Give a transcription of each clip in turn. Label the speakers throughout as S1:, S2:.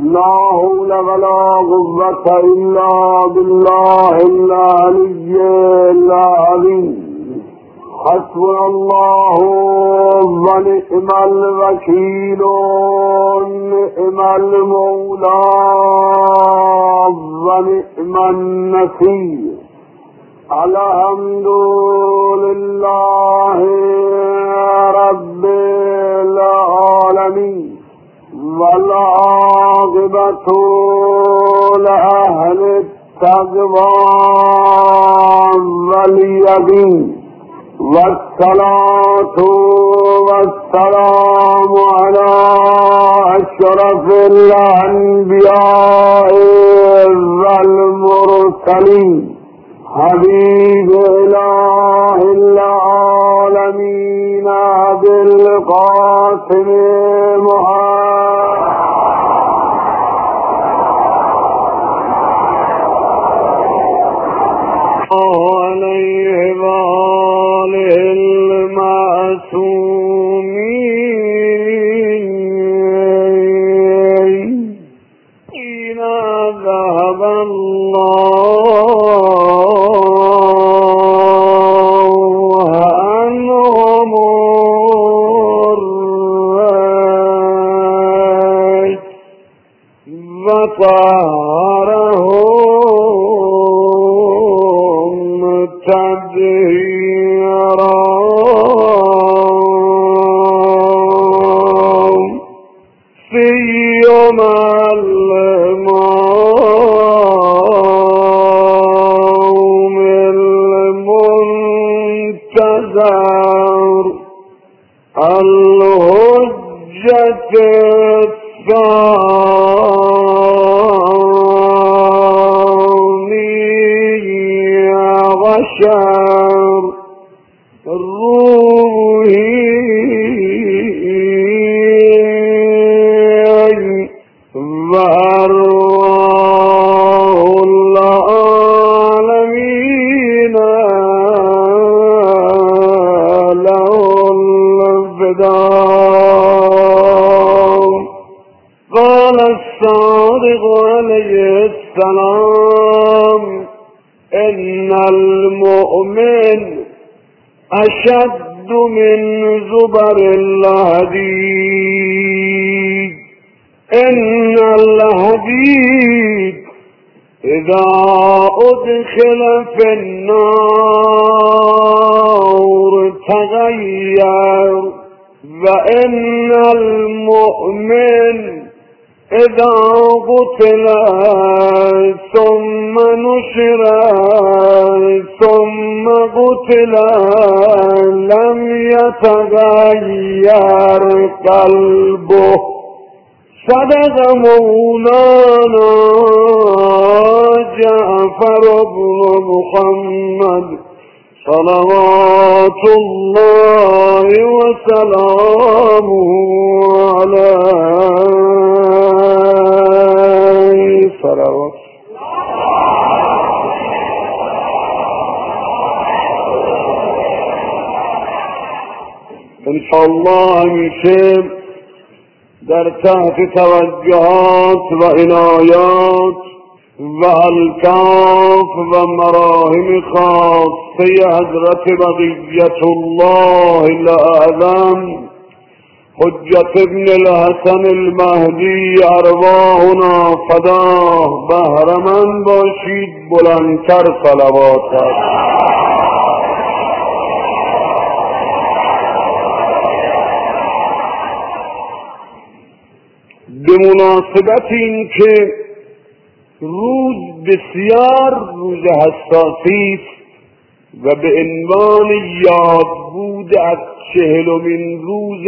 S1: لا حول ولا قوة إلا بالله العلي العظيم. حسبنا الله ونعم الوكيل ونعم المولى ونعم النصير. الحمد لله رب العالمين والعاقبة لأهل التقوى واليقين والصلاة والسلام على أشرف الأنبياء والمرسلين حبيب إله العالمين أبي القاسم محمد عليه وآله المعصومين. حين ذهب الله عنهم الريح وطهرهم تطهيرا. في يوم الموم المنتظر الحجة الثانية عشر روحي وأرواح العالمين له الفداء. قال الصادق عليه السلام إن المؤمن أشد من زبر الحديد. إن الحديد إذا أدخل في النار تغير، وإن المؤمن إذا قتل ثم نشر ثم قتل لم يتغير قلبه. صدق مولانا جعفر بن محمد صلوات الله وسلامه عليه. صلوات انشاءالله همیشه در تحت توجهات و عنایات و الطاف و مراهم خاصه حضرت بقیت الله الاعظم حجت ابن الحسن المهدی ارواحنا فداه بهرمند باشید. بلندتر صلوات به مناسبت این که روز بسیار روز حساسی است و به عنوان یادبود از 40مین روز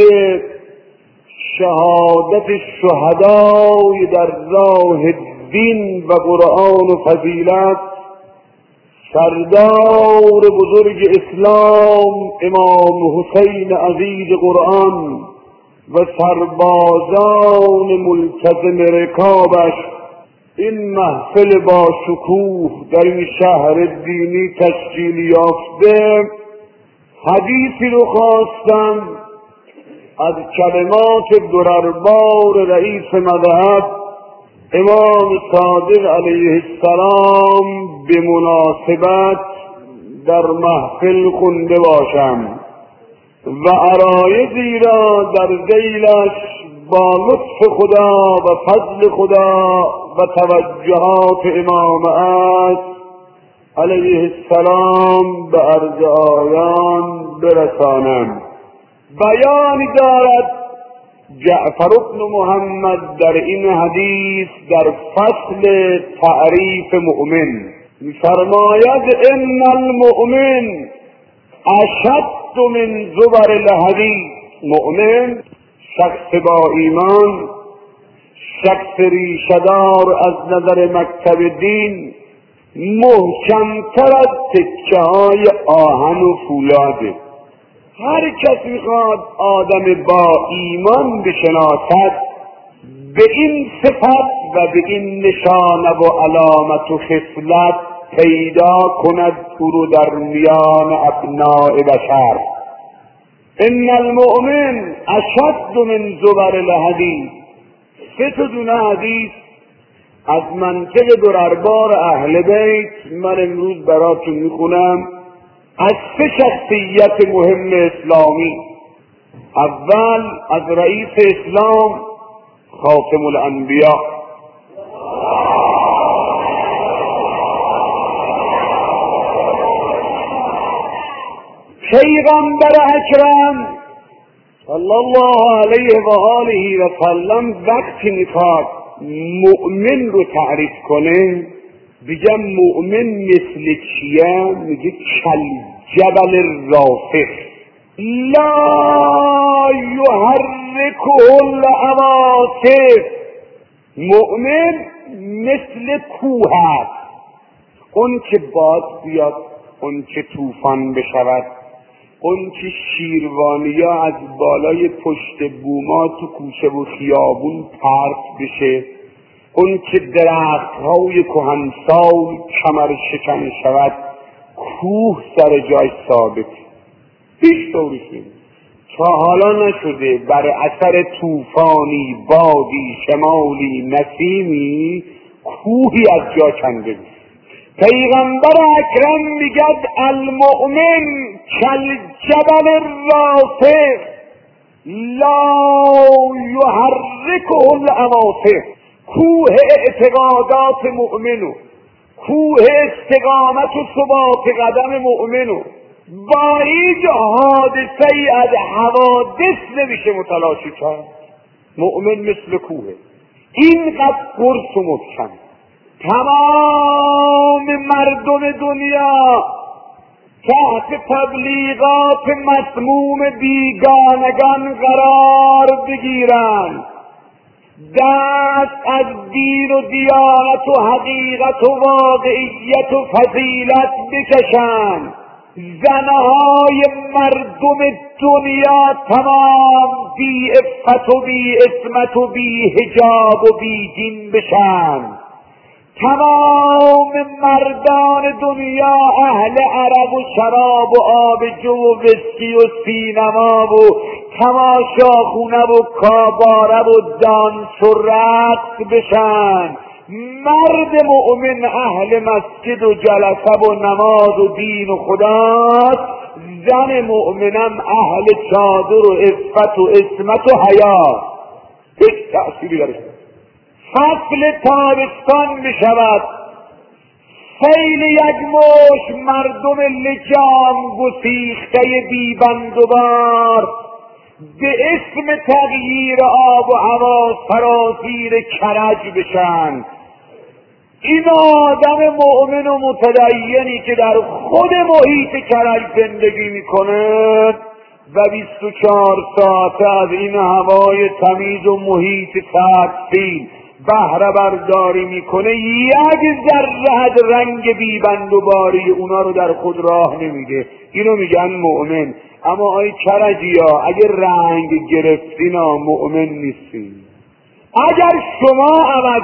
S1: شهادت شهدای در راه دین و قرآن و فضیلت سردار بزرگ اسلام امام حسین عزیز قرآن و سربازان ملتزم رکابش این محفل با شکوه در این شهر دینی تشکیل یافته حدیثی رو خواستم از کلمات درربار رئیس مذهب امام صادق علیه السلام به مناسبت در محفل خونده باشم و عرایضی را در ذیلش با لطف خدا و فضل خدا و توجهات امام است علیه السلام به عرض آیان برسانم. بیانی دارد جعفر بن محمد در این حدیث در فصل تعریف مؤمن می‌فرماید ان المؤمن اشد من زبر الحدید. مؤمن شخص با ایمان، شخص ریشه‌دار از نظر مکتب دین، محکم‌تر از تکه‌های آهن و فولاده. هر کس میخواد آدم با ایمان بشناسد به این صفت و به این نشانه و علامت و خصلت پیدا کند او رو در میان ابناء بشر. ان المؤمن اشد من زبر الحدید. 3 دونه حدیث از منطق دربار اهل بیت من امروز براتون میخونم از 3 شخصیت مهم اسلامی. اول از رئیس اسلام خاتم الانبیا، پیغمبر اکرم صلی الله علیه و آله و سلم وقتی میخواد مؤمن رو تعریف کنه بگم مؤمن مثل چیه؟ میگه کل جبل راسخ لا یحرکه العواصف. مؤمن مثل کوه است، اون که باد بیاد، اون که طوفان بشود، اون که شیروانیا از بالای پشت بوما تو کوچه و خیابون پرت بشه، اون که درخت‌های کهنسال کمر شکن شود، کوه سر جای ثابت. هیچ طوریش نیست. تا حالا نشده بر اثر طوفانی، بادی، شمالی، نسیمی کوهی از جا کنده بشه. پیغمبر اکرم میگد المؤمن کالجبل الراسخ لا یحرکه العواصف. کوه اعتقادات مؤمنو، کوه استقامت و ثبات قدم مؤمنو با هیچ حادثه ای از حوادث نمیشه متلاشی کرد. مؤمن مثل کوه، اینقدر قرص و محکم. تمام مردم دنیا تحت تبلیغات مسموم بیگانگان قرار بگیرند، دست از دین و دیانت و حقیقت و واقعیت و فضیلت بکشند، زنهای مردم دنیا تمام بی عفت و بی عصمت و بی حجاب و بی دین بشن، تمام مردان دنیا اهل عرق و شراب و آبجو و وسکی و سینما و تماشاخونه و کاباره و دانس و رقص بشن. مرد مؤمن اهل مسجد و جلسه و نماز و دین و خداست، زن مؤمنم اهل چادر و عفت و عصمت و حیا. هیچ تأثیری داره. فصل تابستان می شود، سیل یک مشت مردم لجام گسیخته بیبند و بار به اسم تغییر آب و هوا سرازیر کرج بشن. این آدم مؤمن و متدینی که در خود محیط کرج زندگی میکنه و 24 ساعته از این هوای تمیز و محیط تعطیل بهره برداری میکنه، یک ذره از رنگ بیبند و باری اونا رو در خود راه نمیده. اینو میگن مؤمن. اما آی کرجیا اگر رنگ گرفتینا مؤمن نیستی. اگر شما عوض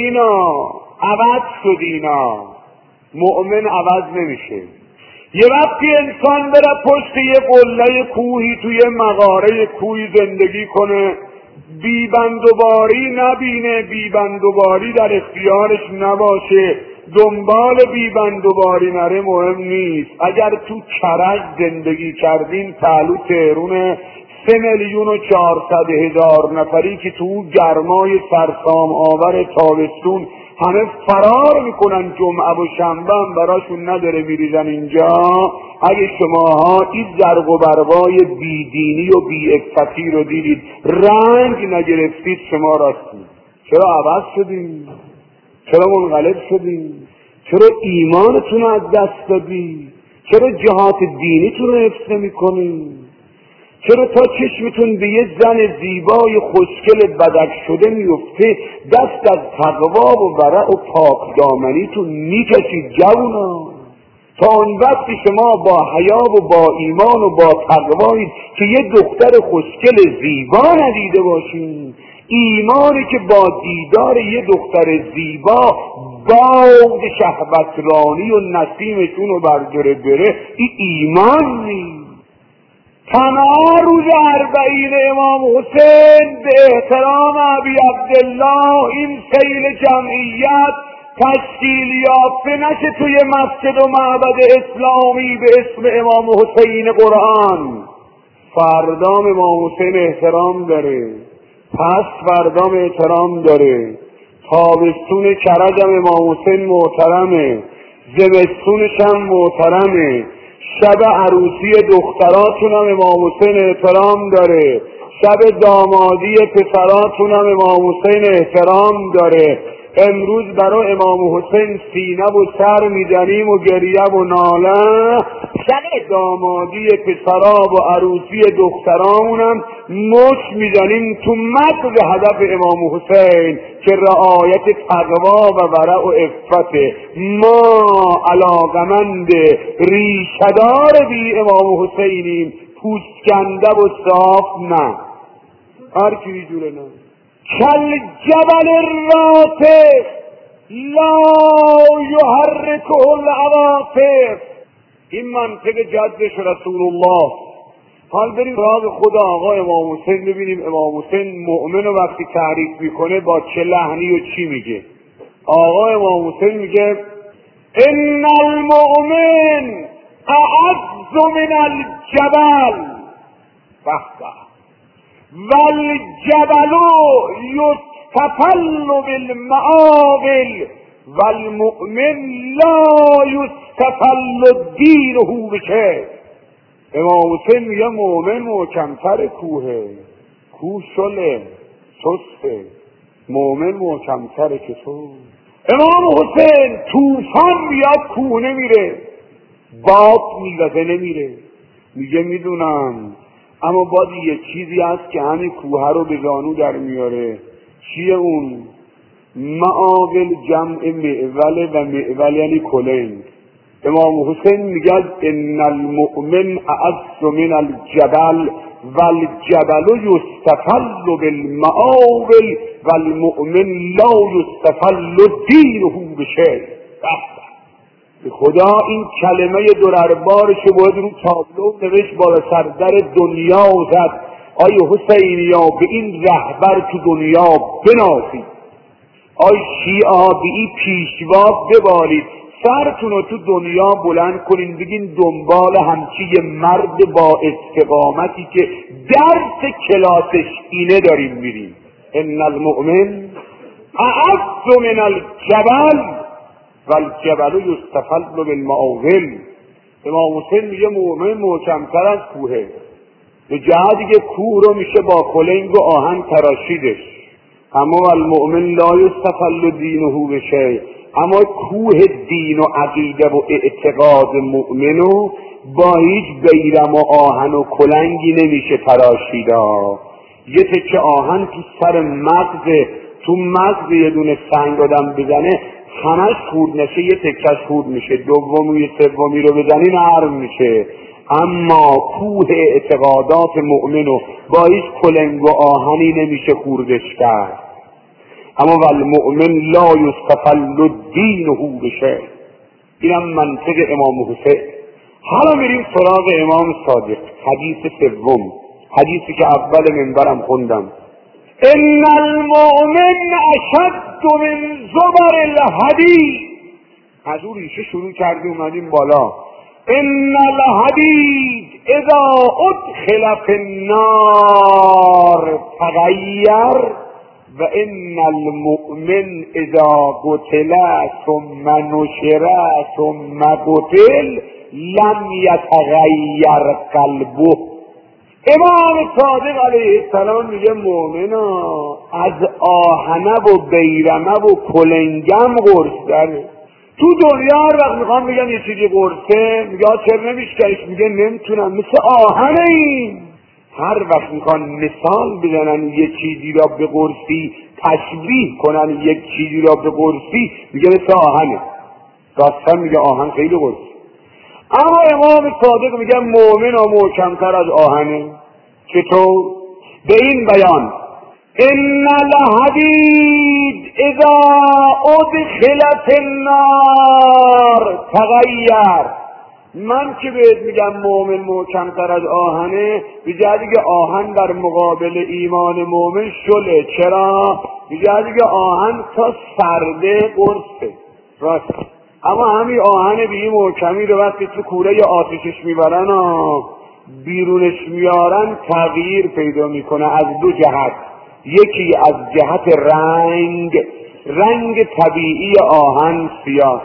S1: شدینا مؤمن عوض نمیشه. یه وقتی انسان بره پشت یه قله کوهی توی مغاره کوهی زندگی کنه، بیبندوباری نبینه، بیبندوباری در اختیارش نباشه، دنبال بیبندوباری نره، مهم نیست. اگر تو کرج زندگی کردین، پهلو تهرون 3,400,000 نفری که تو گرمای سرسام آور تابستون همه فرار میکنن، جمعه و شنبه هم براشون نداره میریزن اینجا. اگه شماها این زرق و برقای بیدینی و بی‌عفتی رو دیدید، رنگ نگرفتید، شما راستید. چرا عوض شدید؟ چرا منقلب شدید؟ چرا ایمانتون رو از دست دادید؟ چرا جهات دینیتون رو حفظ نمی‌کنید؟ چرا تا چشمتون به یه زن زیبای خوشگل بدک شده میفته دست از تقوا و ورع و پاک دامنیتون میکشید جوونا؟ تا اون وقتی شما با حیا و با ایمان و با تقوایید که یه دختر خوشگل زیبا ندیده باشین. ایمانی که با دیدار یه دختر زیبا باد شهوترانی و نسیمتون رو برداره بره، این ایمان نیست. تمام روز 40 امام حسین به احترام ابی عبدالله این سیل جمعیت تشکیل یافته نشه توی مسجد و معبد اسلامی به اسم امام حسین قرآن. فردام امام حسین احترام داره، پس فردام احترام داره، تابستون کرج هم امام حسین محترمه، زمستونش هم محترمه، شب عروسی دختراتون هم امام حسین احترام داره، شب دامادی پسراتون هم امام حسین احترام داره. امروز برای امام حسین سینه و سر میزنیم و گریه و ناله، شب دامادی پسرا و عروسی دخترامونم مش میزنیم تو مغز هدف امام حسین که رعایت تقوا و ورع و عفته. ما علاقمند ریشه‌دار بی امام حسینیم، پوستکنده و صاف نه، هر کی جوره نه. کل جبل الراسخ لا یحرکه العواصف. این منطق جدش رسول الله. حال بریم راز خود آقا امام حسین ببینیم امام حسین مؤمن رو وقتی تعریف میکنه با چه لحنی و چی میگه. آقا امام حسین میگه ان المؤمن اعز من الجبل والجبل یستفل بالمعاول والمؤمن لا یستفل دینه بشه. امام حسین میگه مؤمن محکمتر کوه شله سسته، مؤمن محکمتره که تو. امام حسین طوفان بیاد کوه نمیره، باد میوزه نمیره. میگه میدونم، اما باید یه چیزی هست که همین کوه رو به زانو در میاره. چیه اون؟ معاول جمع معول و معول یعنی کلنگ. امام حسین میگه ان المؤمن اعز من الجبل والجبل یستفل بالمعاول والمؤمن لا یستفل دینه بشه. به خدا این کلمه درربارشو باید رو تابلو نوشت، بالا سردر دنیا زد. آی حسینیا به این رهبر تو دنیا بنازید، آی شیعه به این پیشوا ببالید، سرتون رو تو دنیا بلند کنین، بگین دنبال همچی یه مرد با استقامتی که درس کلاسش اینه داریم میریم. ان المؤمن اعز من الجبل والجبل یستفل بالمعاول. امام حسین میگه مؤمن محکمتر از کوهه، به جهتی که کوه رو میشه با کلنگ و آهن تراشیدش. اما المؤمن لا یستفل دینه بشه، اما کوه دین و عقیده و اعتقاد مؤمنو با هیچ بیرم و آهن و کلنگی نمیشه تراشیدا. یه تکه آهن تو سر مغز، تو مغز یه دونه سنگ آدم بزنه همش خورد نشه، یه تکش خورد میشه، دومی سومی رو بزنی نرم میشه. اما کوه اعتقادات مؤمنو با هیچ کلنگ و آهنی نمیشه خوردش کرد. اما والمؤمن لا یستفل دینه بشه. اینم منطق امام حسین. حالا میریم سراغ امام صادق. حدیث سوم، حدیثی که اول منبرم خوندم. ان المؤمن اشد من زبر الحدید. از اون ریشه شروع کردیم اومدیم بالا. ان الحدید اذا ادخل فی النار تغیر و ان المؤمن اذا قتل ثم نشر ثم قتل لم یتغیر قلبه. امام صادق علیه السلام میگه مؤمنا از آهنه و بیرمه و کلنگم قرص داره. تو دنیا هر وقت میخوام بگم یه چیزی قرصه میگه چرا نمیشکریش؟ میگه نمیتونم، مثل آهنه این. هر وقت میخوان مثال بزنن یه چیزی را به قرصی، تشبیه کنن یک چیزی را به قرصی، میگه مثل آهنه. راستن میگه آهن خیلی قرص. اما امام صادق میگه مؤمن و محکمتر از آهنه. چطور؟ به این بیان ان الحدید اذا ادخل فی النار تغیر. من که بهت میگم مؤمن محکمتر از آهنه، به جهتی که آهن در مقابل ایمان مؤمن شله. چرا؟ به جهتی که آهن تا سرده قرصه. راست. اما همین آهن به این محکمی رو وقتی تو کوره آتشش میبرن بیرونش میارن تغییر پیدا میکنه از دو جهت. یکی از جهت رنگ طبیعی آهن سیاه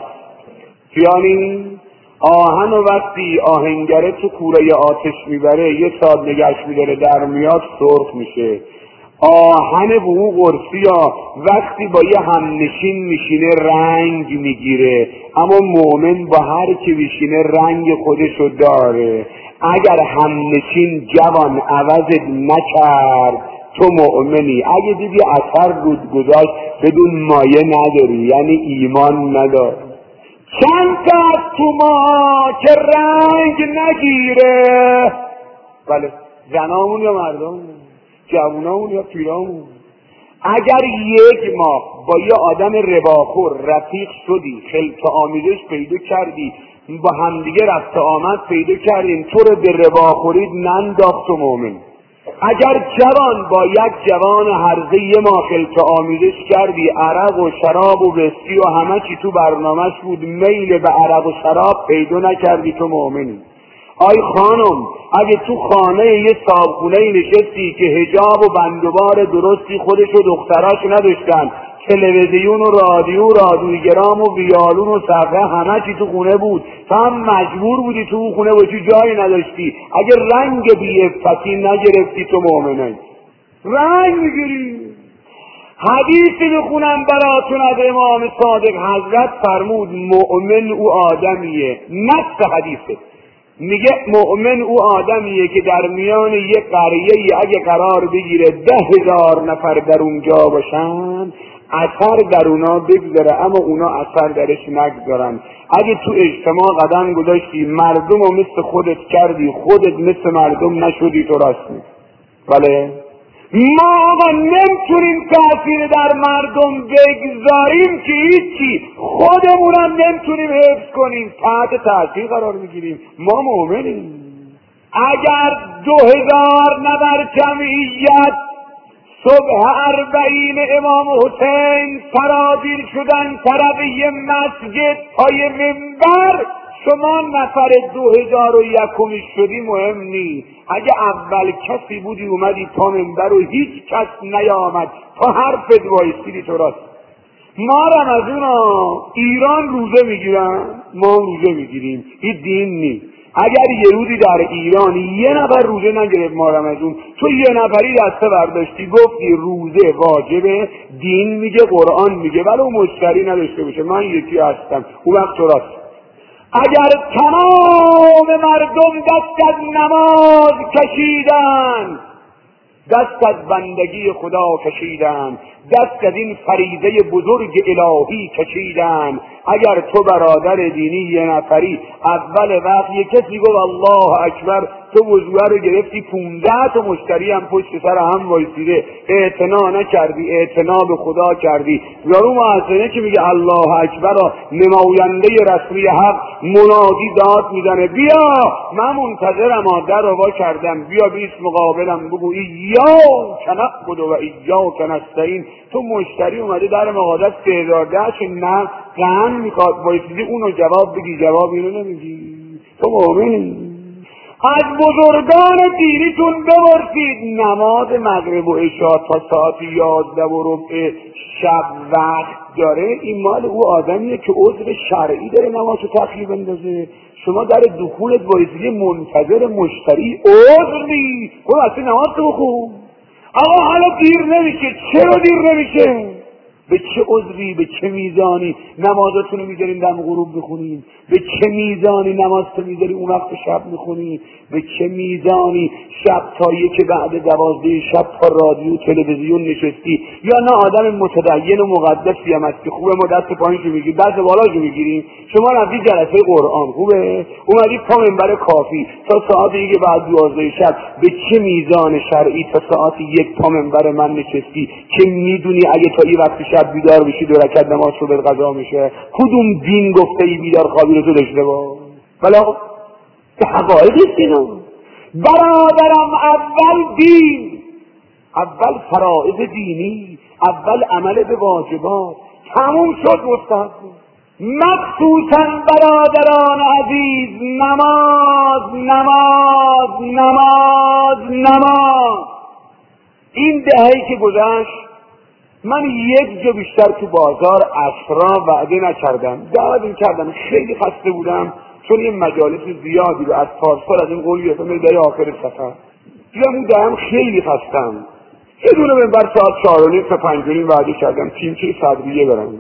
S1: آهن و وقتی آهنگره تو کوره آتش میبره یه ساعت نگهش میداره در میاد سرخ میشه. آهن به او قرصیا وقتی با یه همنشین میشینه رنگ میگیره. اما مؤمن با هر که میشینه رنگ خودشو داره. اگر همنشین جوان عوضت نکرد تو مؤمنی. اگه دیدی اثر رود گذاشت بدون مایه نداری، یعنی ایمان نداری. چند تا تو ما که رنگ نگیره، بله زنامون یا مردامون، جوونامون یا پیرامون، اگر یک ماه با یه آدم رباخور رفیق شدی، خلط آمیزش پیدا کردی، با همدیگه رفت آمد پیدا کردین، تو رو به رباخورید ننداخت و مؤمن. اگر جوان با یک جوان هرزه یه ماه خلط آمیزش کردی، عرق و شراب و ویسکی و همه چی تو برنامهش بود، میل به عرق و شراب پیدا نکردی تو مؤمنی. آی خانم اگه تو خانه یه صابخونه نشستی که حجاب و بندوبار درستی خودش و دختراش نداشتن، تلویزیون و رادیوگرام و ویالون و صفحه همه چی تو خونه بود، تو هم مجبور بودی تو خونه باشی، جایی نداشتی، اگه رنگ بی‌عفتی نگرفتی تو مؤمنی. رنگ میگیری. حدیثی بخونم براتون از امام صادق. حضرت فرمود مؤمن او آدمیه، نص حدیثه، میگه مؤمن او آدمیه که در میان یک قریه اگه قرار بگیره 10,000 نفر در اونجا باشن اثر در اونا بگذاره، اما اونا اثر درش نگذارن. اگه تو اجتماع قدم گذاشتی مردم رو مثل خودت کردی، خودت مثل مردم نشدی، تو راست میگی. بله ما آقا نمیتونیم تاثیر در مردم بگذاریم که هیچی، خودمونم نمیتونیم حفظ کنیم، تحت تاثیر قرار میگیریم. ما مؤمنیم. اگر 2,000 نفر جمعیت صبح 40 امام حسین سرازیر شدن طرف یه مسجد پای منبر، شما نفر 2001 شدی مهم نیست. اگه اول کسی بودی اومدی تا منبر و هیچ کس نیامد تا حرفت وایسیدی، تو راست. ما رمضان ایران روزه میگیرن، ما روزه میگیریم، این دین نیست. اگر یه روزی در ایران یه نفر روزه نگرفت ما رمضان، تو یه نفری دسته برداشتی گفتی روزه واجبه، دین میگه قرآن میگه، ولو مشتری نداشته باشه من یکی هستم، اون وقت تو راست. اگر تمام مردم دست از نماز کشیدن، دست از بندگی خدا کشیدن، دست از این فریضه بزرگ الهی کشیدن، اگر تو برادر دینی یه نفری اول وقت یه کسی گفت الله اکبر تو وضوء رو گرفتی 15 تا مشتری هم پشت سر هم وایسیده، اعتنا نکردی، اعتنا به خدا کردی. یارو مؤذنه که میگه الله اکبر، نماینده رسمی حق منادی داد میزنه بیا من منتظرم، در رو وا کردم، بیا بیس مقابلم بگو ایاک نعبد و ایاک نستعین. تو مشتری اومده در مغازه سه‌دارده نه قهن میخواد وایسیدی، اونو جواب بگی، جواب اینو نمیگی. تو مؤمنی؟ از بزرگان دینیتون بپرسید نماز مغرب و عشا تا ساعت 11:15 شب وقت داره، این مال او آدمیه که عذر شرعی داره نمازو تأخیر بندازه. شما در دخولت وایسیدی منتظر مشتری، عذری خب اصلا نماز تو بخون. آقا حالا دیر نمیشه، چرا دیر نمیشه؟ به چه عذری، به چه میزانی نمازتون رو میذارین دم غروب بخونین؟ به چه میزانی نمازتون میذاری اون وقت شب میخونی؟ به چه میزانی شب تا یک بعد 12 شب تا رادیو تلویزیون نشستی؟ یا نه آدم متدین و مقدسی هم هست که خوبه ما دست پایینشو میگیریم، دست بالاشو میگیریم. شما رفتی جلسه قرآن خوبه، اومدی پا منبر کافی تا ساعت 1 بعد 12 شب، به چه میزان شرعی تا ساعت 1 پا منبر من نشستی که میدونی اگه تا این وقت شب بیدار بشی 2 رکعت نماز رو به قضا میشه؟ کدوم دین گفته ای بیدار خوابی رو تو داشته با؟ بلا به حقایق اینا. برادرم اول دین، اول فرائض دینی، اول عمل به واجبات، تموم شد مستحب. مخصوصا برادران عزیز نماز نماز نماز نماز. این دهه‌ای که گذشت من یک جا بیشتر تو بازار عصرا وعده نکردم، دعوت کردم، خیلی خسته بودم چون یه مجالس زیادی رو از پارسال از این قول گرفتم برای آخر سفر. دیدم دارم خیلی خستم، یه دونه منبر ساعت 4:30 تا 5:30 وعده کردم تیمچه صدریه برم.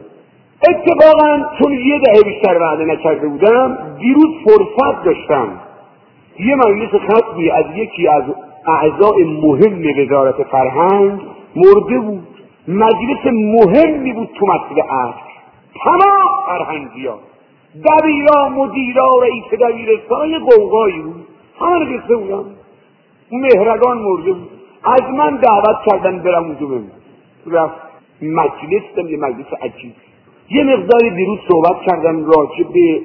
S1: اتفاقا چون یه دهه بیشتر وعده نکرده بودم دیروز فرصت داشتم، یه مجلس ختمی از یکی از اعضای مهم وزارت فرهنگ مرده بود. مجلس مهمی بود تو مسجد عصر، تمام فرهنگی‌ها، دبیرا، مدیرا، رئیس دبیرستان، یه قوقایی بود، همه نشسته بودن. مهرگان مرده بود، از من دعوت کردن برم اونجا ببینم. رفت مجلس یه مجلس عجیب. یه مقداری دیروز صحبت کردم راجع به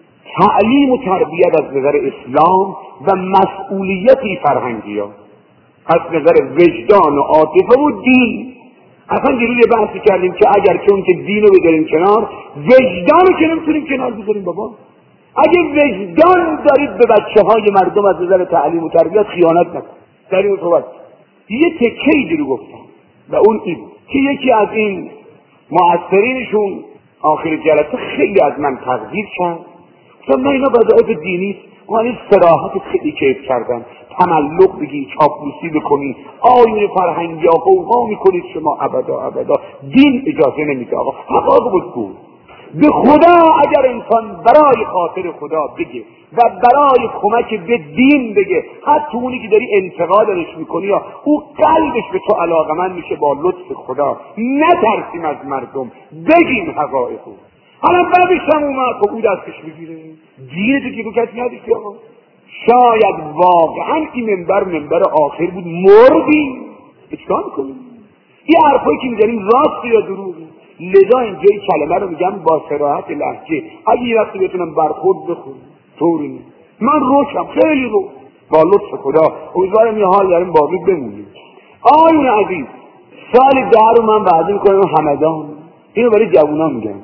S1: تعلیم و تربیت از نظر اسلام و مسئولیتی فرهنگی‌ها از نظر وجدان و عاطفه و دین. اصلا دیروز یه بحثی کردیم که اگر چون که دین رو بذاریم کنار، وجدان رو که نمیتونیم کنار بذاریم. بابا اگه وجدان دارید به بچه‌های مردم از نظر تعلیم و تربیت خیانت نکن. در این صحبت یه تکه‌ای رو گفتم و اون این که یکی از این مؤثرینشون آخر جلسه خیلی از من تقدیر کرد، گفتم نه اینا وظایف دینی است. من صراحت خیلی کیف کردم، تملق بگی، چاپلوسی بکنی، آیون فرهنگی ها قوقا میکنید شما، ابدا ابدا دین اجازه نمیده. آقا حقاق بگو به خدا، اگر انسان برای خاطر خدا بگه و برای کمک به دین بگه، حتی اونی که داری انتقادش میکنی یا او قلبش به تو علاقمند میشه با لطف خدا. نترسیم از مردم، بگیم حقایقو. حالا بعدش هم اومد خب او دستش بگیره دین تو که تو کسی نداشتی. آقا شاید واقعا این منبر آخر بود، مردی چیکار میکنی؟ این حرفایی که میزنیم راست یا دروغه؟ لذا اینجا این کلمه رو میگم با صراحت لهجه، اگه یه وقتی بتونم برخورد بخون طوری نیست. من روشم خیلی رو با لطف خدا امیدوارم یه حال داریم باقی بمونیم. آیون عزیز، سال 10 رو من وعده میکنم همدان، اینو برای جوونا میگم،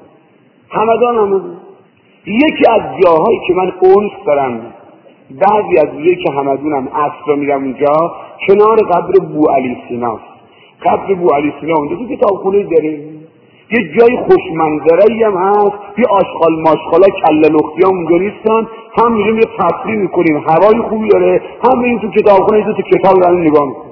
S1: همدان یکی از جاهایی که من اونس دارم، بعضی از روزایی که همدونم عصر میرم اونجا، کنار قبر بوعلی سیناست. قبر بوعلی سینا اونجا تو کتابخونه داره، یه جای خوشمنظره‌ای هم هست، یه آشغال ماشغالا کله لختی ها اونجا نیستن، هم میریم یه تفریح میکنیم، هوای خوبی داره، هم میریم تو کتابخونه تو کتاب رو نگاه میکنیم.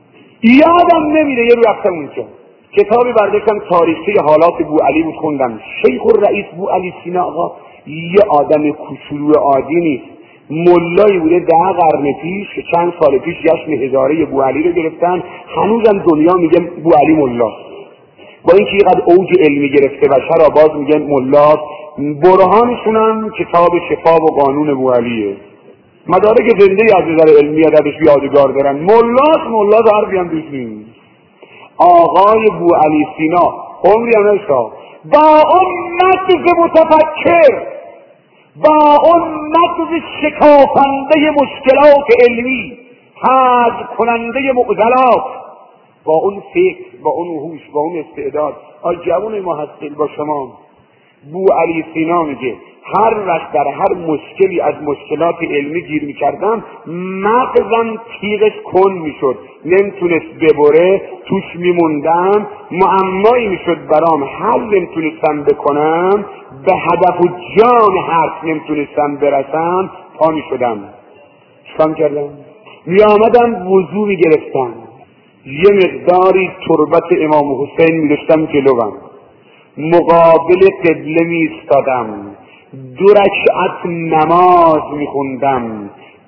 S1: یادم نمیره یه رو رفتم اونجا کتابی برداشتم تاریخی حالات بوعلی بود خوندم. شیخ الرئیس بوعلی سینا آقا یه آدم کوچولو عادی نیست، ملایی بوده 10 قرن پیش، چند سال پیش جشن هزاره بوعلی رو گرفتن، هنوزم دنیا میگه بوعلی ملا، با اینکه اینقدر اوج علمی گرفته و چرا باز میگن ملا. برهانشون هم کتاب شفا و قانون بوعلیه. مدارک زنده از نظر علمی ادبش یادگار دارن. ملا حرفی هم دوش نیست. آقای بو علی سینا عمری هم نشتا با اون مغز متفکر، با اون مغز شکافنده مشکلات علمی، حذف کننده معضلات، با اون فکر، با اون هوش، با اون استعداد. جوان ما هستید با شما. بو علی سینا میگه هر وقت در هر مشکلی از مشکلات علمی گیر میکردم مغزم تیغش کن میشد، نمیتونست ببره، توش میموندم، معمایی میشد برام، حل نمیتونستم بکنم، به هدف و جان حرف نمیتونستم برسم، پا میشدم. چکار کردم؟ میآمدم وضو میگرفتم، یه مقداری تربت امام حسین میداشتم جلوم، مقابل قبله میایستادم، 2 رکعت نماز میخوندم،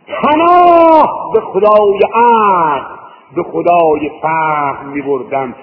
S1: پناه به خدای عقل، به خدای فهم میبردم،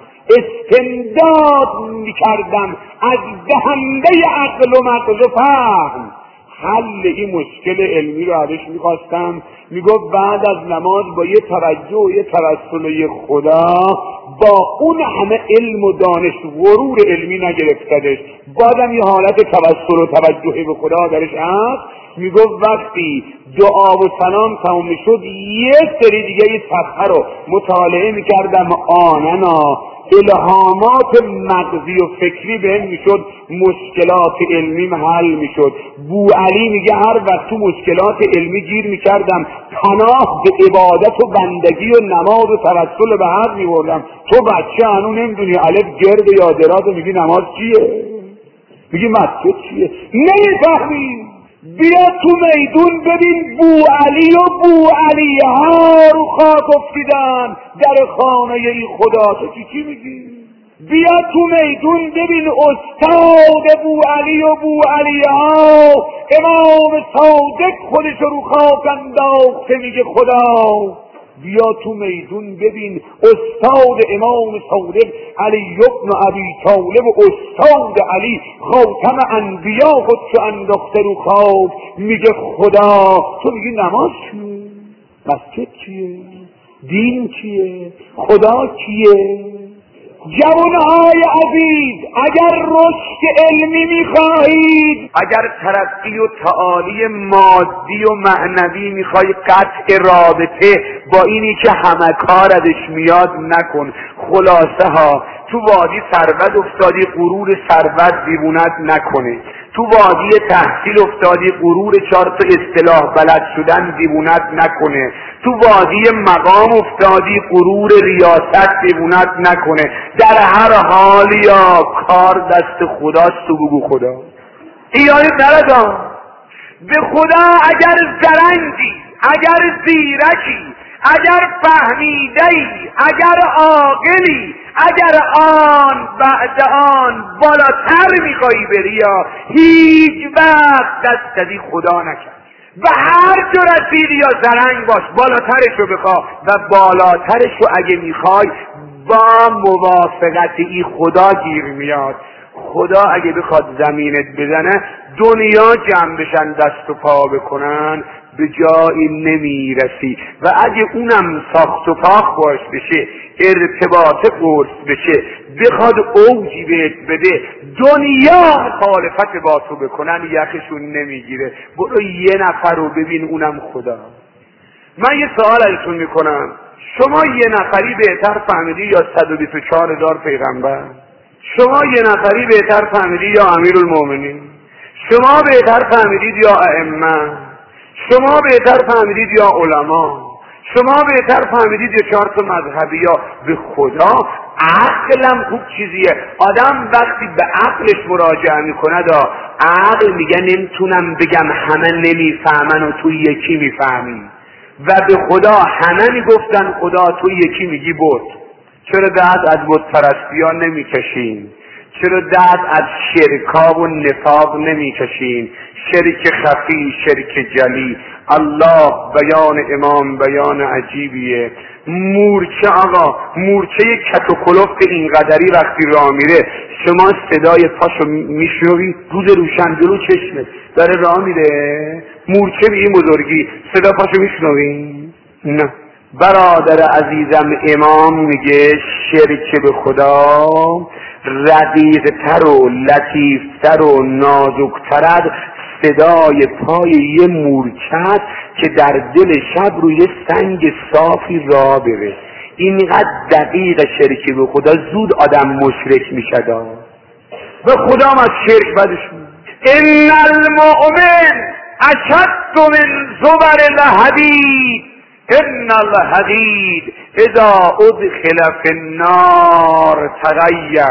S1: استمداد میکردم از دهنده عقل و مغز و فهم. حل این مشکل علمی رو ازش میخواستم. میگفت بعد از نماز با یه توجه و یه توسل خدا، با اون همه علم و دانش غرور علمی نگرفتدش، بعدم یه حالت توسل و توجه به خدا درش هست. میگفت وقتی دعا و سلام تمام میشد یه سری دیگه یه صفحه رو مطالعه میکردم، آننا الهامات مغزی و فکری بهم میشد، مشکلات علمیم حل میشد. بو علی میگه هر وقت تو مشکلات علمی گیر میکردم پناه به عبادت و بندگی و نماز و توسل به حق میبردم. تو بچه هنو نمیدونی الف گرد یا دراز، میگی نماز چیه؟ میگی مسجد چیه؟ نمیفهمی. بیا تو میدون ببین بو علی و بو علی ها رو خاک افتیدن در خانه ای خدا. تو چی میگی؟ بیا تو میدون ببین استاد بو علی و بو علی ها، امام صادق خودش رو خاک انداخته میگه خدا. بیا تو میدون ببین استاد امام صادق علی بن ابی طالب و استاد علی خاتم انبیا خودشو انداخته رو خاک میگه خدا. تو میگی نماز چیه؟ مسجد چیه؟ دین چیه؟ خدا کیه؟ جوانهای عزیز، اگر رشد علمی میخواهید، اگر ترقی و تعالی مادی و معنوی میخواهید، قطع رابطه با اینی که همه کار ازش میاد نکن. خلاصه ها، تو وادی ثروت افتادی، غرور ثروت دیوونت نکنه. تو وادی تحصیل افتادی، غرور 4 تا اصطلاح بلد شدن دیوونت نکنه. تو وادی مقام افتادی، غرور ریاست دیوونت نکنه. در هر حال یا کار دست خداست، تو بگو خدا. ایاد نردان به خدا. اگر زرنگی، اگر زیرکی، اگر فهمیدهی، اگر عاقلی، اگر آن بعد آن بالاتر میخوایی بری، یا هیچ وقت دست از خدا نکن. و هر جا رسیدی یا زرنگ باش، بالاترش رو بخواه و بالاترش رو اگه میخوای با موافقت ای خدا گیر میاد. خدا اگه بخواد زمینت بزنه، دنیا جمع بشن دست و پا بکنن، به جایی نمیرسی. و اگه اونم ساخت و پاخ باش بشه، ارتباط قرص بشه، بخواد اوجی بهت بده، دنیا مخالفت با تو بکنن، یخشون نمیگیره. برو یه نفر رو ببین، اونم خدا. من یه سوال ازتون میکنم، شما یه نفری بهتر فهمیدی یا 124,000 پیغمبر؟ شما یه نفری بهتر فهمیدی یا امیرالمومنین؟ شما بهتر فهمیدید یا ائمه؟ شما بهتر فهمیدید یا علما؟ شما بهتر فهمیدید یا 4 تا مذهبی؟ یا به خدا عقلم خوب چیزیه. آدم وقتی به عقلش مراجعه میکنه، عقل میگه نمیتونم بگم همه نمیفهمن و تو یکی میفهمی. و به خدا همه میگفتن خدا، تو یکی میگی بود. چرا دست از بت پرستی ها نمیکشین؟ چرا دست از شرکا و نفاق نمیکشین؟ شرک خفی، شرک جلی. الله بیان امام بیان عجیبیه. مورچه آقا، مورچه کت و کلفت اینقدری وقتی راه میره
S2: شما صدای پاشو میشنوی، روز روشن جلو چشمت داره راه میره، مورچه به این بزرگی، صدا پاشو میشنوی؟ نه. برادر عزیزم امام میگه شرک به خدا رقیق‌تر و لطیفتر و نازکتر از صدای پای یه مورچه که در دل شب روی سنگ صافی راه بره. اینقدر دقیق شرک به خدا زود آدم مشرک میشد. به خدا از شرک بدش میاد. ان المؤمن اشد من زبر الحدید ان الحدید اذا ادخل فی النار تغیر.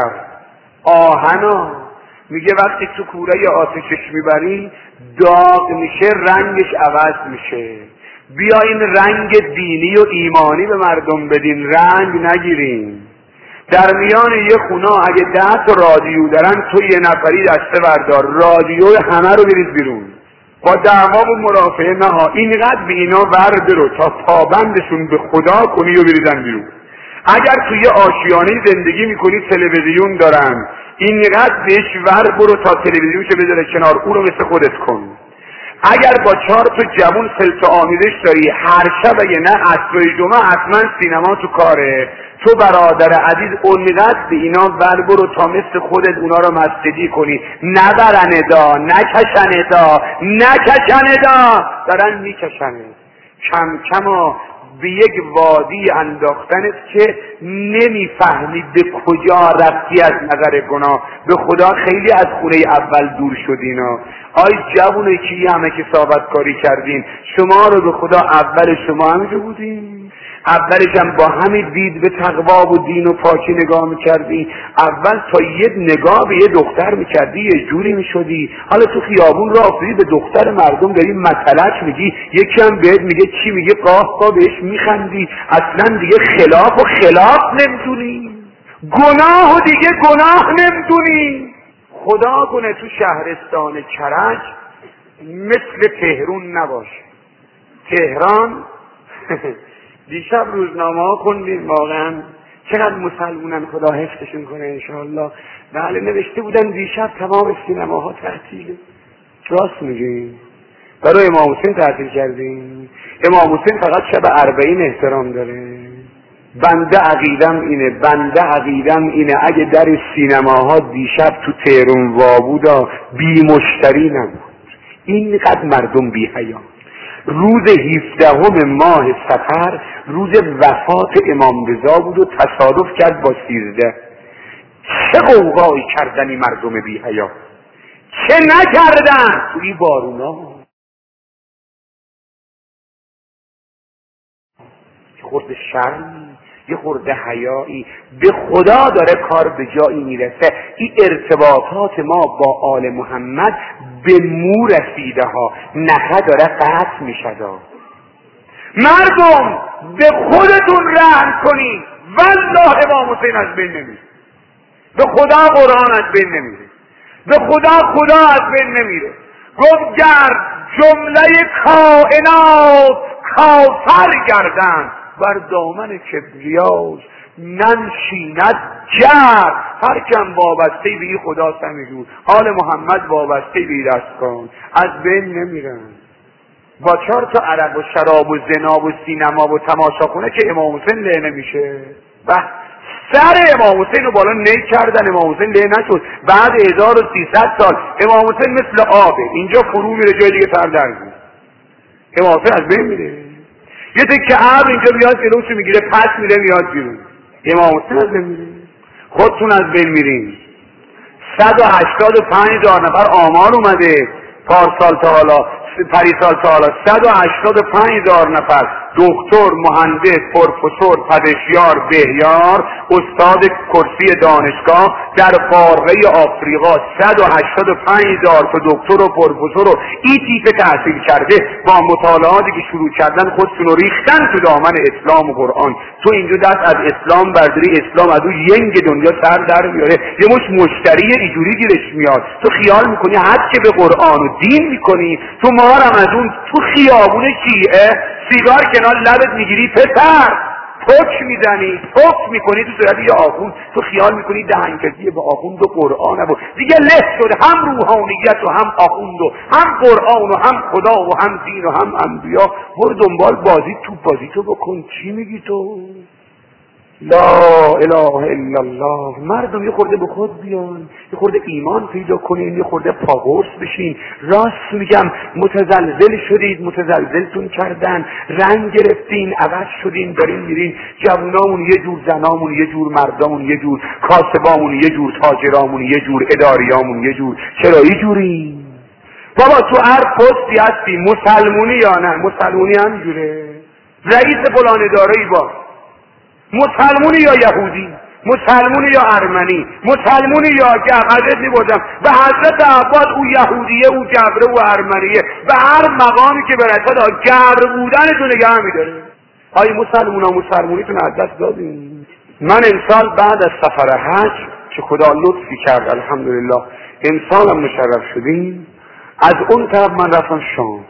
S2: آهنا میگه وقتی تو کوره آتشش میبری داغ میشه، رنگش عوض میشه. بیاین رنگ دینی و ایمانی به مردم بدین، رنگ نگیرین. در میان یه خونه اگه 10 تا رادیو دارن، تو یه نفری دسته بردار رادیو همه رو بریز بیرون. با دعوا و مرافعه نها، اینقدر به اینا ور برو تا پابندشون به خدا کنی و بریزن بیرون. اگر توی آشیانه زندگی میکنی تلویزیون دارن، اینقدر بهش ور برو تا تلویزیونشو بذاره کنار، اون رو مثل خودت کن. اگر با 4 تا جوون سلط آمیزش داری، هر شب اگه نه عصر جمعه حتما سینما تو کاره، تو برادر عزیز اونقدر به اینا ور برو تا مثل خودت اونا رو مسجدی کنی. نبرنه دا، نکشنه دا، نکشنه دا، دارن میکشنه. کم کما به یک وادی انداختنت که نمیفهمی به کجا رفتی از نظر گناه. به خدا خیلی از خونه اول دور شدینا. آی جوونه کی همه که ثابت کاری کردین، شما رو به خدا اول شما همینجا بودین؟ اولش هم با همین دید به تقوا و دین و پاکی نگاه میکردی؟ اول تا یه نگاه به یه دختر میکردی یه جوری میشدی، حالا تو خیابون راه افتادی به دختر مردم داری مطلق میگی، یکی هم بهت میگه چی میگه، قاه بهش میخندی. اصلا دیگه خلاف و خلاف نمیدونی، گناه و دیگه گناه نمیدونی. خدا کنه تو شهرستان کرج مثل تهران نباشه. تهران دیشب روزنامه ها خوندیم، واقعا چقدر مسلمونن، خدا حفظشون کنه انشاءالله. بله نوشته بودن دیشب تمام سینماها تعطیله. راست میگیم، برای امام حسین تعطیل کردیم. امام حسین فقط شب 40 احترام داره. بنده عقیدم اینه اگه در سینماها دیشب تو تهران وا بودا بی مشتری نبود. اینقدر مردم بی حیا. روز 17 ماه صفر روز وفات امام رضا بود و تصادف کرد با 13. چه قوقایی کردن این مردم بی حیا، چه نکردن توی بارونا. یه خورده شرمی، یه خورده حیایی، به خدا داره کار به جایی میرسه. این ارتباطات ما با آل محمد به مو رسیده ها، نخه داره قطع میشد. مردم به خودتون رحم کنید، والله امام حسین از بین نمیره، به خدا قرآن از بین نمیره، به خدا از بین نمیره. گفت گر جمله کائنات کافر گردند بر دامن کبریاز ننشیند جر. هر کم وابسته به خدا سمیدون، آل محمد وابسته به دست کن، از بین نمیرن. با 4 تا عرق و شراب و زنا و سینما و تماشاخونه که امام حسین له نمیشه. سر امام حسین رو بالا نی کردن، امام حسین له نشد. بعد 1300 سال امام حسین مثل آبه، اینجا فرو میره جای دیگه سر در میره. امام حسین از بین میره. یه تکه ابر اینجا بیاد جلوشو میگیره، پس میره میاد بیرون. امام حسین از بین میره، خودتون از بین میرین. 185,000 نفر آمار اومده پارسال تا حالا، پریسال تا حالا 185,000 نفر دکتر، مهندس، پروفسور، پدشیار، بهیار، استاد کرسی دانشگاه در قاره آفریقا 185,000 تا دکتر و پروفسور و این تیپ تحصیل کرده با مطالعاتی که شروع کردن خودشون رو ریختن تو دامن اسلام و قرآن. تو اینجا دست از اسلام برداری، اسلام از اون ینگ دنیا سر در میاره، یه مشتری اینجوری گیرش میاد. تو خیال میکنی حد که به قرآن و دین میکنی، تو مارم از اون تو خیابون شیعه سیگار کنار لبت میگیری. پسر پک میزنی، پک میکنی تو صورت یه آخوند، تو خیال میکنی دهنکجی به آخوند و قرآن و دیگه له شده، هم روحانیت و هم آخوند و هم قرآن و هم خدا و هم دین و هم انبیا. برو دنبال بازی تو بکن. چی میگی تو؟ لا اله الا الله. مردم یه خورده به خود بیان، یه خورده ایمان پیدا کنین، یه خورده پاگرس بشین. راست میگم متزلزل شدید، متزلزلتون کردن، رنگ گرفتین، عوض شدین، دارین میرین. جوونامون یه جور، زنامون یه جور، مردامون یه جور، کاسبامون یه جور، تاجرامون یه جور، اداریامون یه جور. چرا اینجوری؟ بابا تو هر پستی هستی، مسلمونی یا نه؟ مسلمونی همینجوره. رئیس فلان اداره‌ای با مسلمونی یا یهودی، مسلمونی یا ارمنی، مسلمونی یا جبر میبردم به حضرت عباس او یهودیه، او جبره، او ارمنیه، به هر مقامی که برسد جبر بودنتون نگه میداره. های مسلمونیتون از دست دادیم. من امسال بعد از سفر حج که خدا لطفی کرد الحمدلله امسالم مشرف شدیم، از اون طرف من رفتم شام.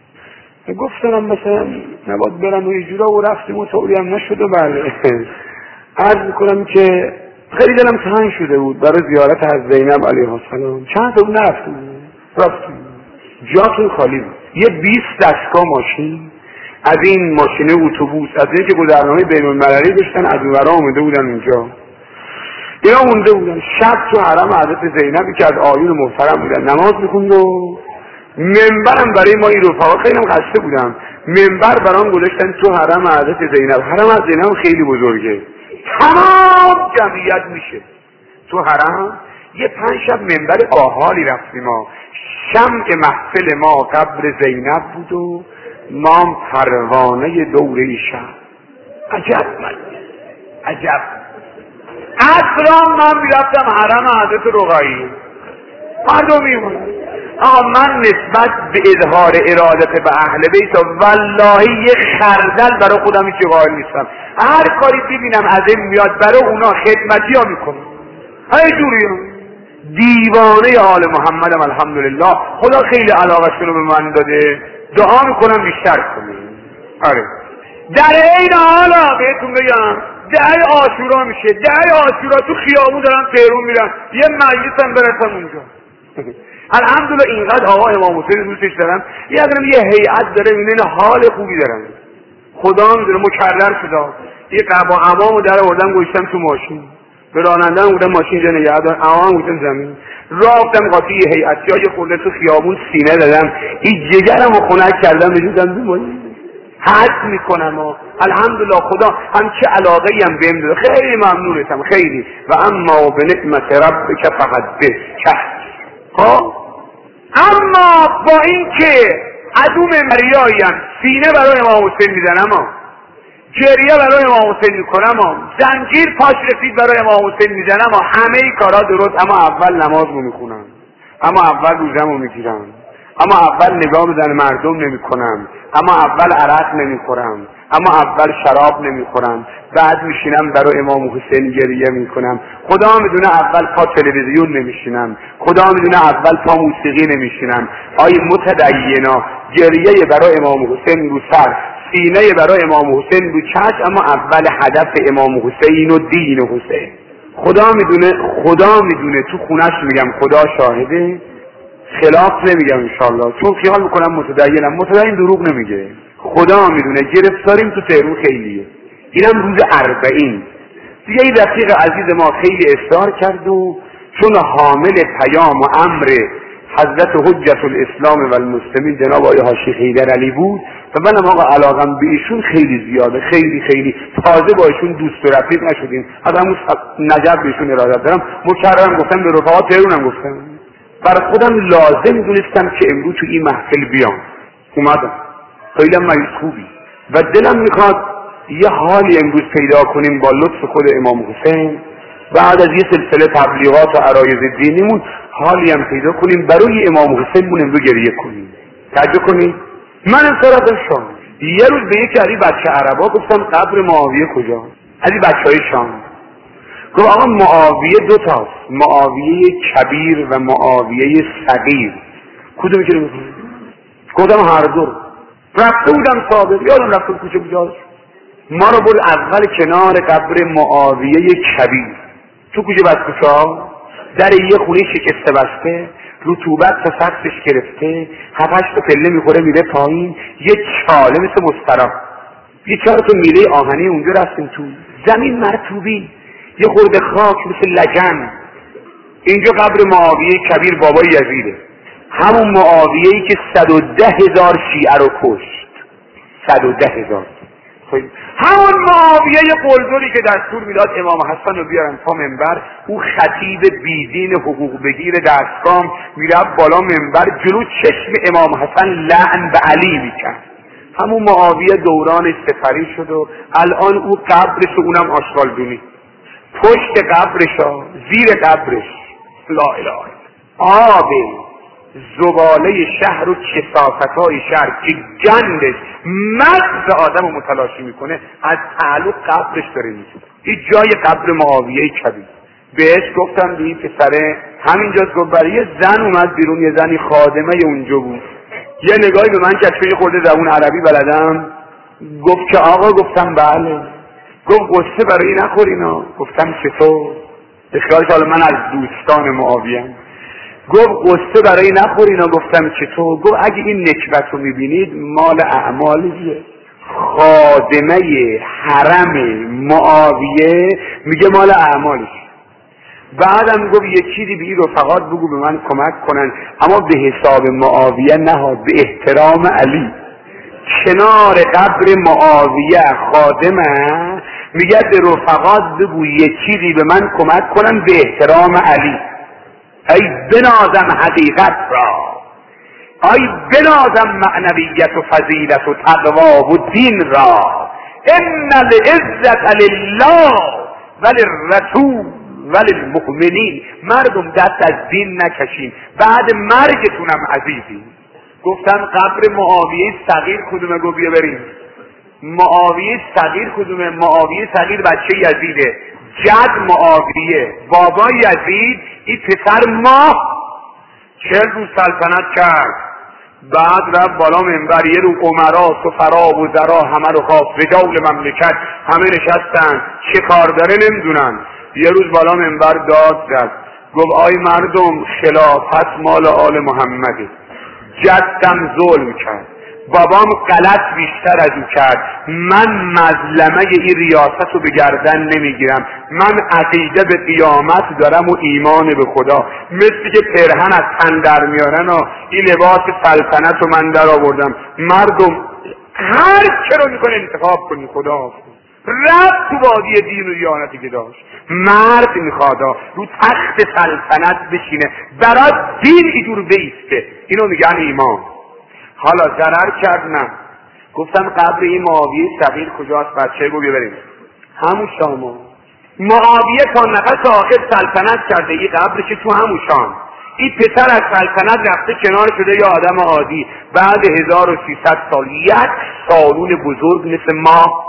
S2: گفتم مثلا نباید برم و ایجورا و رفتیم و طوری هم نشد و بله. عرض میکنم که خیلی دلم تنگ شده بود برای زیارت از زینب علیه السلام. چند تا بود رفتیم جاتون خالی بود. یه 20 دستگاه ماشین از این ماشین اتوبوس، از این که گذرنامه بین‌المللی داشتن، از اونورا آمده بودن اونجا. اینا مونده بودن شب تو حرم حضرت زینبی که از آیون محترم بودن نماز میخوند و منبرم برای ما این رفقا، خیلی خسته بودم، منبر برام گذاشتن تو حرم حضرت زینب. حرم حضرت زینب خیلی بزرگه، تمام جمعیت میشه تو حرم. یه 5 شب منبر باحالی رفتیم ما. شمع محفل ما قبر زینب بود و ما پروانه دوره شب. عجب عجب. اصلا من میرفتم حرم حضرت رقیه، مردم میمونن. من نسبت به اظهار ارادت به اهل بیت والله یه خردل برای خودم هیچ قائل نیستم. هر کاری ببینم از این میاد برای اونا خدمتی ها میکنم. هر جوری دیوانه آل محمدم الحمدلله. خدا خیلی علاقه‌شون رو به من داده، دعا میکنم بیشتر کنه. آره در این حالا بهتون بگم دعای عاشورا میشه. دعای عاشورا تو خیابون دارم تهران میرم، یه مجلسم برسم اونجا. الحمدلله اینقدر آقا امام حسین دوستش دارم، یه هیئت داره، میبینه حال خوبی دارم. خدا میدونه مکرر شده. یه قبا عمامو در آوردم گوشتم تو ماشین، به راننده بودم ماشین جا نگه دار، عمام بودم زمین، رفتم قاطی یه هیئتی ها یه خورده تو خیابون سینه دادم، این جگرمو خنک کردم بجودم تو ماشین. حد میکنم الحمدلله خدا همچه علاقه‌ای هم بهم داده، خیلی ممنونتم خیلی. و اما به نعمت ربک فحدث. اما با این که عدو مریاییم سینه برای امام حسین میزنم، جریه برای امام حسین میکنم، زنجیر پاش رسید برای امام حسین میزنم، همه ای کارا درست، اما اول نماز رو میخونم، اما اول روزم رو میگیرم، اما اول نگاه به زن مردم نمیکنم، اما اول عرق نمیخورم، اما اول شراب نمیخورم، بعد میشینم برای امام حسین گریه میکنم. خدا میدونه اول پا تلویزیون نمیشینم، خدا میدونه اول پا موسیقی نمیشینم. آی متدینا گریه برای امام حسین رو سر، سینه برای امام حسین رو چشم، اما اول هدف امام حسین و دین حسین. خدا میدونه تو خونش میگم، خدا شاهده، خلاف نمیگم انشالله، چون خیال میکنم متدین دروغ نمیگه. خدا میدونه گرفتاریم تو تهران خیلیه. اینم روز 40 دیگه. این رفیق عزیز ما خیلی اصرار کرد و چون حامل پیام و امر حضرت حجت الاسلام و المسلمین جناب آقای حاجی حیدر علی بود و منم آقا علاقم به ایشون خیلی زیاده، خیلی تازه با ایشون دوست و رفیق نشدیم، از همون نجب بهشون ارادت دارم. مکررم گفتم به رفقات تهرانم گفتم، برای خودم لازم دونستم که امروز تو این محفل بیام. اومدم، خیلی مریض خوبی و دلم میخواد یه حالی امروز پیدا کنیم با لطف خود امام حسین، بعد از یه سلسله تبلیغات و عرایض دینیمون حالی هم پیدا کنیم برای امام حسین مون امروز گریه کنیم. توجه کنید، من امسال شام یه روز به یکی از این بچه عربا گفتم قبر معاویه کجا؟ از این بچهای شام گفت آقا معاویه 2 تاست، معاویه کبیر و معاویه صغیر، کدومی که نمی‌کنی؟ گفتم هر دو. رفته بودم سابق، یادم رفته کوچه بجاش ما رو برد اول کنار قبر معاویه کبیر، تو کوچه بسکوچا در یه خونه شکسته بسته، رطوبت تا سقفش گرفته، 7-8 تا پله میخوره میره پایین، یه چاله مثل مستراح، یه 4 تا میله آهنی اونجا رفتیم تو، زمین مرطوبی، یه خورده خاک مثل لگن. اینجا قبر معاویه کبیر بابای یزیده، همون معاویه‌ای که 110,000 شیعه رو کشت. 110,000. همون معاویه قلدری که دستور میداد امام حسن رو بیارن تا منبر، او خطیب بیدین حقوق بگیر دستگام میرفت بالا منبر جلو چشم امام حسن لعن به علی میکرد. همون معاویه دوران سفری شد و الان او قبرش و اونم آشغالدونی، پشت قبرش زیر قبرش لا اله آب زباله شهر و کثافت‌های شهر که گندش مغز آدم رو متلاشی میکنه از تعلق قبرش داره میشه. این جای قبر معاویه کبیر. بهش گفتم به این پسره همینجاست، گفت برای یه زن اومد بیرون، یه زنی خادمه اونجا بود، یه نگاهی به من کرد چون یه خورده زبون عربی بلدم، گفت که آقا، گفتم بله، گفت قصه برای نخورینا، گفتم چطور؟ اخیالش حالا من از دوستان معاویه‌ام. گفت قصه برای نخورینا، گفتم چطور؟ گفت اگه این نکبت رو میبینید مال اعمالیه، خادمه حرم معاویه میگه مال اعمالش. بعدم گفت یکی به این رفقات بگو به من کمک کنن، اما به حساب معاویه نهاد، به احترام علی. کنار قبر معاویه خادمه میگه به رفقات بگو یکی به من کمک کنن به احترام علی. ای بنازم حقیقت را، ای بنازم معنویت و فضیلت و تقوا و دین را. ان العزت لله وللرسول وللمؤمنین. مردم دست از دین نکشین، بعد مرگتونم عزیزی. گفتم قبر معاویه صغیر کدومه؟ گفت بیا بریم. معاویه صغیر کدومه؟ معاویه صغیر بچه یزیده، جد معاویه، بابا یزید، این پسر ما 40 روز سلطنت کرد. بعد رفت بالا منبر، یه رو امرا سفرا وزرا همه رو خواست، رجال مملکت همه نشستن، چه کار داره نمیدونن. یه روز بالا منبر داد زد، گفت آی مردم، خلافت مال آل محمده، جدم ظلم کرد، بابام غلط بیشتر از او کرد، من مظلمه این ریاست رو به گردن نمیگیرم، من عقیده به قیامت دارم و ایمان به خدا. مثل که پرهن از تن در میارن و این لباس سلطنت رو من در آوردم. مردم هر چه رو میکنه انتخاب کنی، خدا رفت تو وادی دین و دیانتی که داشت. مرد میخواد رو تخت سلطنت بشینه، برای دین ایدور بیسته، اینو میگن ایمان. حالا ضرر کرد؟ نه. گفتم قبر این معاویه صغیر کجاست؟ بچه گو ببریم همون شام. معاویه تا نفس آخر سلطنت کرده، این قبرش تو همون شام. این پسر از سلطنت رفته کنار شده یه آدم عادی. بعد 1300 سال یک سالون بزرگ مثل ما،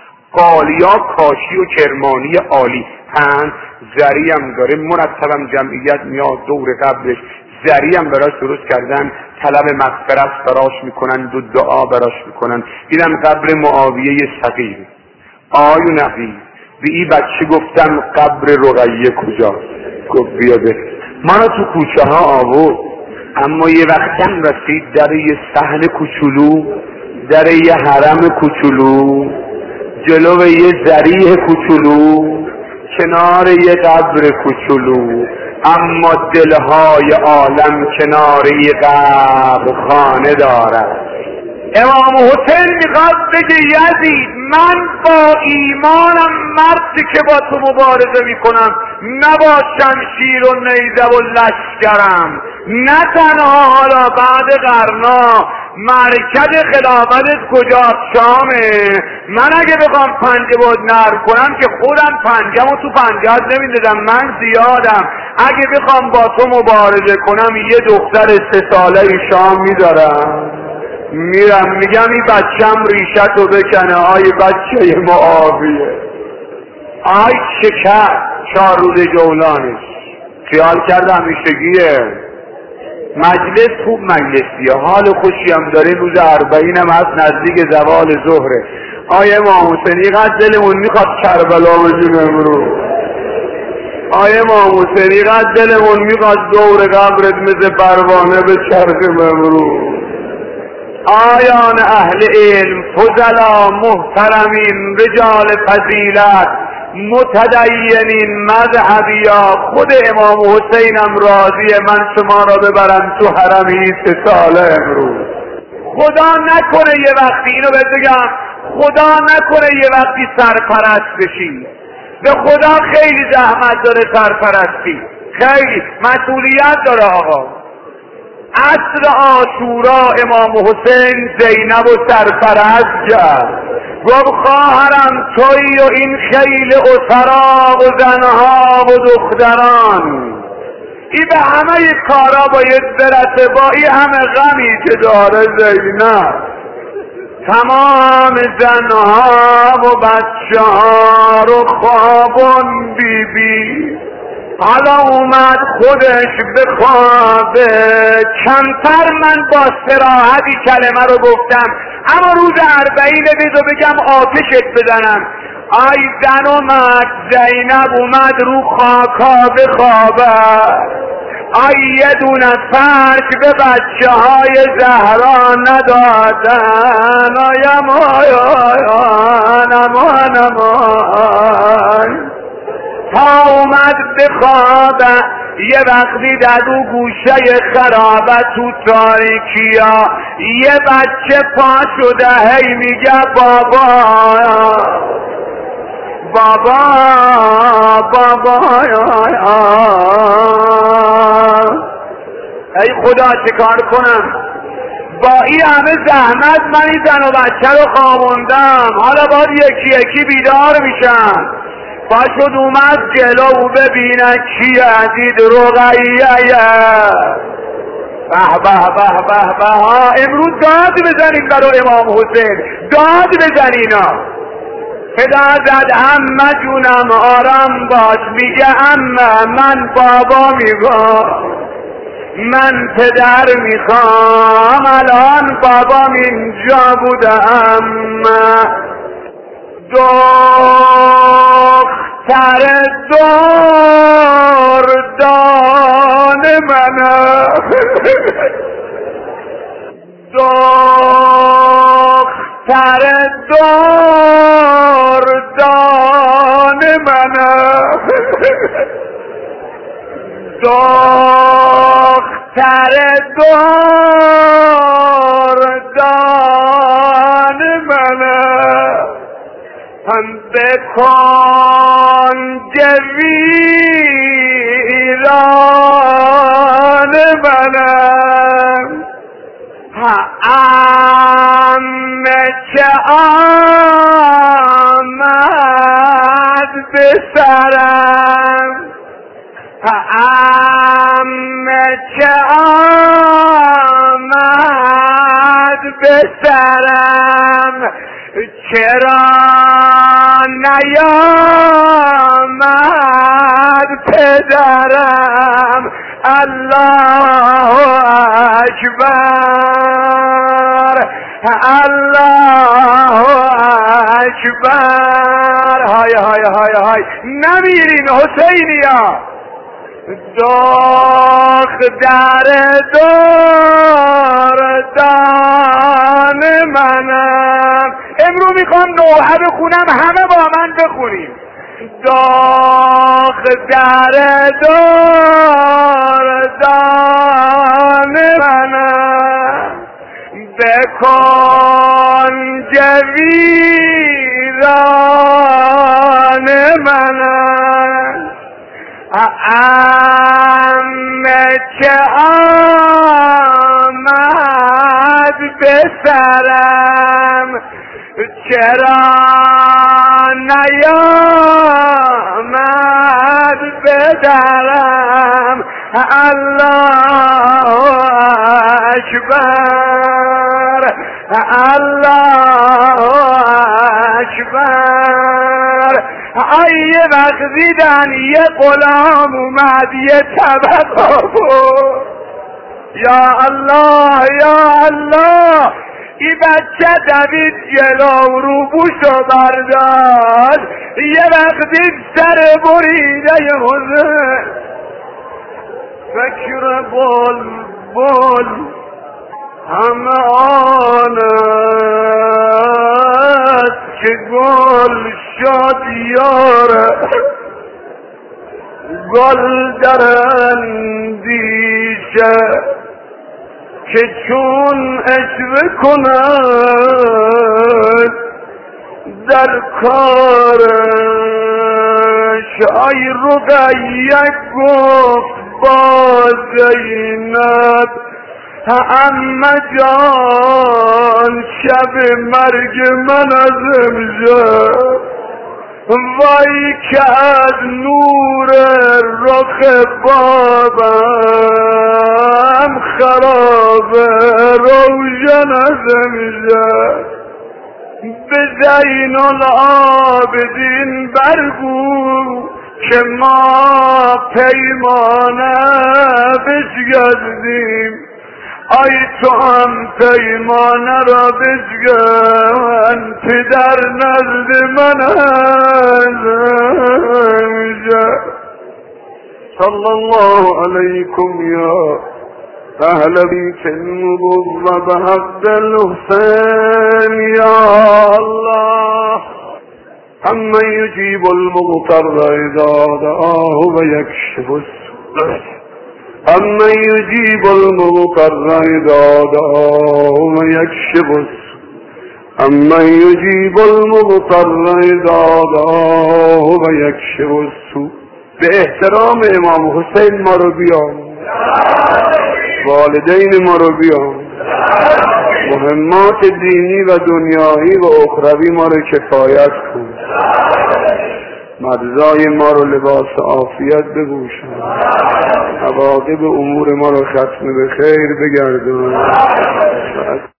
S2: قالیا کاشی و کرمانی عالی، پند زری هم داره، مرتبم جمعیت میاد دور قبرش، زری هم براش درست کردن، طلب مغفرت براش میکنن و دعا براش میکنن. اینم قبر معاویه صغیر. آیو نبی به این بچه گفتم قبر رقیه کجاست؟ گفت بیا بره. ما را تو کوچه ها آورد، اما یه وقتم رسید در یه صحن کوچولو، در یه حرم کوچولو، جلو یه ذریح کوچولو، کنار یه قبر کوچولو، اما دلهای عالم کنار یه قبر خانه دارد. امام حسین میخواد بگه یزید من با ایمانم مردی که با تو مبارزه میکنم، نه با شمشیر و نیزه و لشکرم، نه تنها حالا بعد قرنا مرکز خلافتت کجا؟ شامه. من اگه بخوام پنجه بود نرم کنم که خودم پنجه‌مو تو پنجه‌ات نمیندازم، من زیادم. اگه بخوام با تو مبارزه کنم یه دختر 3 ساله شام میذارم، میرم میگم این بچم ریشتو بکنه، آی بچه معاویه، آی شکر 4 روز جولانش. خیال کرده همیشگیه. مجلس خوب مجلسیه، حال خوشی هم داره، روز 40 هم هست، نزدیک زوال ظهره. آیه امام حسین اینقدر دلمون میخواد کربلا بشیم امروز. آیه امام حسین اینقدر دلمون میخواد دور قبرت مثل پروانه به چرخیم امروز. آیان اهل علم، فضلا، محترمین، رجال فضیلت، متدینین، مذهبیا، خود امام حسینم راضیه من شما را ببرم تو حرمی 3 ساله امروز. خدا نکنه یه وقتی، اینو بگم، خدا نکنه یه وقتی سرپرست بشی. به خدا خیلی زحمت داره سرپرستی، خیلی مسئولیت داره آقا. عصر عاشورا امام حسین زینب و سرپرست کرد، گفت خواهرم تویی و این خیل اسرا و زنها و دختران. ای به همه کارا باید برسه، با ای همه غمی که داره زینب، تمام زنها و بچه ها رو خوابون بیبی. حالا اومد خودش بخوابه. کمتر من با صراحتی کلمه رو گفتم، اما روز 40 بذار بگم آتشت بزنم. آی زن اومد، زینب اومد رو خاکا بخوابه. آی یه دونه فرش به بچه های زهرا ندادن. آی امان امان امان تا اومد بخوابه. یه وقتی دادو گوشه خرابه تو تاریکیا، یه بچه پا شده هی میگه بابا بابا بابا. ای خدا چیکار کنم؟ با این همه زحمت من این زن و بچه رو خوابوندم، حالا باید یکی یکی بیدار میشم. پاشد اومد جلو ببینه کی عزیز رقیه. به به به به به. امروز داد بزنیم برای امام حسین، داد بزنینا. پدر زد عمه جونم آرام باش، میگه عمه من بابا میگم، من پدر میخوام، الان بابام اینجا بوده. عمه دختر دردان منه، دختر دردان منه، دختر دردان منه. هم بکن جویران منم، همه چه آمد به سرم، همه چه آمد به سرم، چرا نیامد پدرم؟ الله اکبر الله اکبر. های های های های. نمیرین حسینیا. دختر دردان منم. امرو میخوام نوحه بخونم، همه با من بخونیم. دختر دردان منم، بکن جویران منم، همه چه آمد به سرم، چرا نیامد به درم؟ الله اکبر الله اکبر. یه وقت دیدن یه غلام اومد یه طبق آورد،
S1: یا الله یا الله. ای بچه دوید جلو رو بوشو برداشت، یه وقتی سر بریده حسین. فکر بل همه آنست که گل شد یاره، گل در اندیشه که چون اشوه کند در کارش. ای رقیه گفت با زینب عمه جان شب مرگ من از امشب، وای که از نور رخ بابم خراب روشن از امشب. به زین العابدین برگو که ما پیمانه بشکستیم. آی تو هم پیمانه را بشکن، پدر نزد من همیشه. صلی الله علیکم یا اهل بیت النبوة بحق الحسین. یا الله. اما یجیب المضطر اذا دعاه و یکشف السوء، اما یجیب المضطر اذا دعاه و یکشف السوء، اما یجیب المضطر اذا دعاه و یکشف السوء. به احترام امام حسین ما رو بیان، والدین ما رو بیان، مهمات دینی و دنیایی و اخروی ما رو کفایت کن، مجزای ما رو لباس عافیت بپوشان، عواقب امور ما رو ختم به خیر بگردان.